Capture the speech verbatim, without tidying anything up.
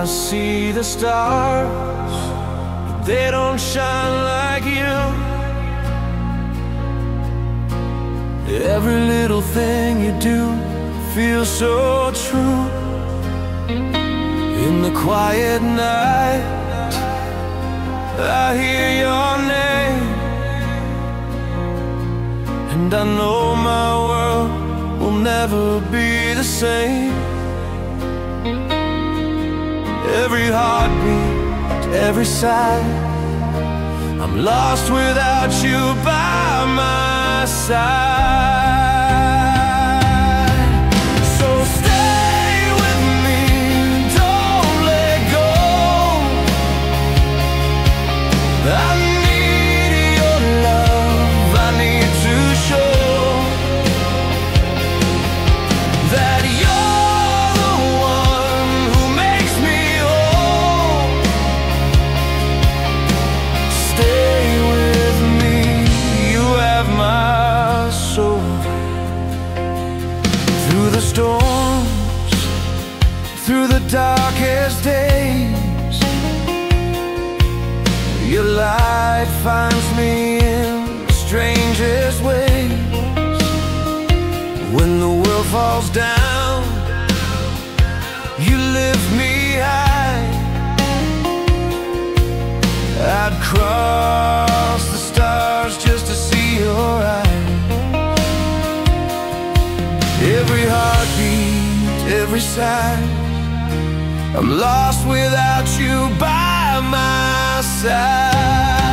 I see the stars, but they don't shine like you. Every little thing you do feels so true. In the quiet night, I hear your name, and I know my world will never be the same. Every heartbeat, every sigh, I'm lost without you by my side. So stay with me, don't let go. I need your love, I need to show that you're the one who makes me whole. Stay with me, you have my soul. Through the storms, through the darkest days, your light finds me in the strangest ways. When the world falls down, you lift me high. I'd cross the stars just to see your eyes. Every heartbeat, every sigh, I'm lost without you by my side.